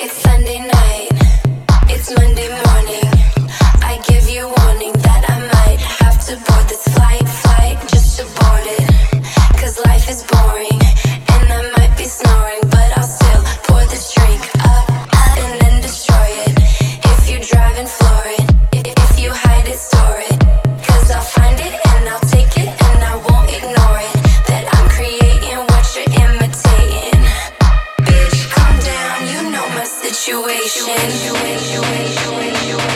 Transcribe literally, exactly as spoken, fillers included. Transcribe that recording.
It's Sunday night, it's Monday morning. I give you warning that I might have to board this flight, flight just to board it. Cause life is boring, and I might be snoring, but I'll still pour this drink up, up and then destroy it. If you drive and floor it, if, if you hide it, store it. Cause I'll find it and I'll take it and I won't ignore it. That I'm creating what you're imitating. Bitch, calm down, you know my situation.